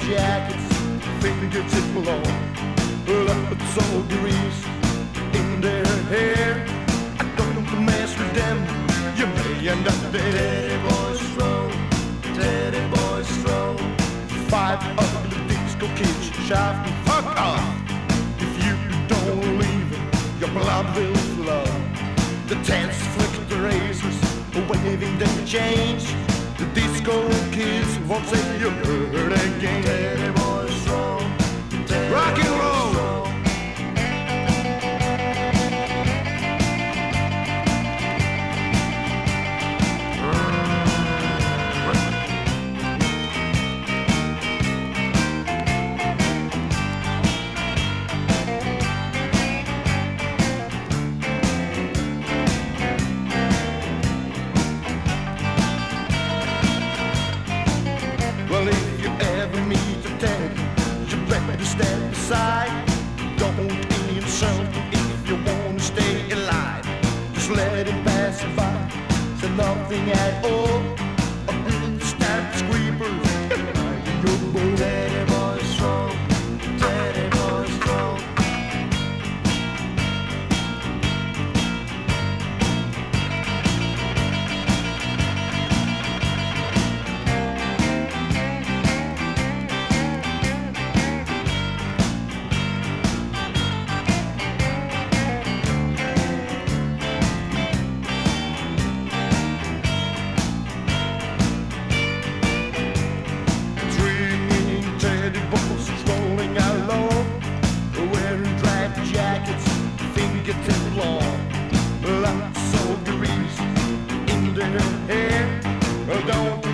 jackets, fingertip long, lots of grease in their hair. I don't mess with them, you may end up dead. Teddy boys stroll, Teddy boys stroll. Five ugly disco kids shout, fuck off. If you don't leave, your blood will flow. The tents flick the razors, waving their chains. The disco kids won't say you heard again. Teddy boys stroll, rock and roll. Well, if you ever meet a Teddy, you better step aside. Don't insult him if you want to stay alive. Just let him pass you by, say nothing at all. Or he'll start screaming, your boy. Teddy boy strong, Teddy boy strong. Strolling along, wearing drab jackets, fingertip long, lots of grease in their hair. Don't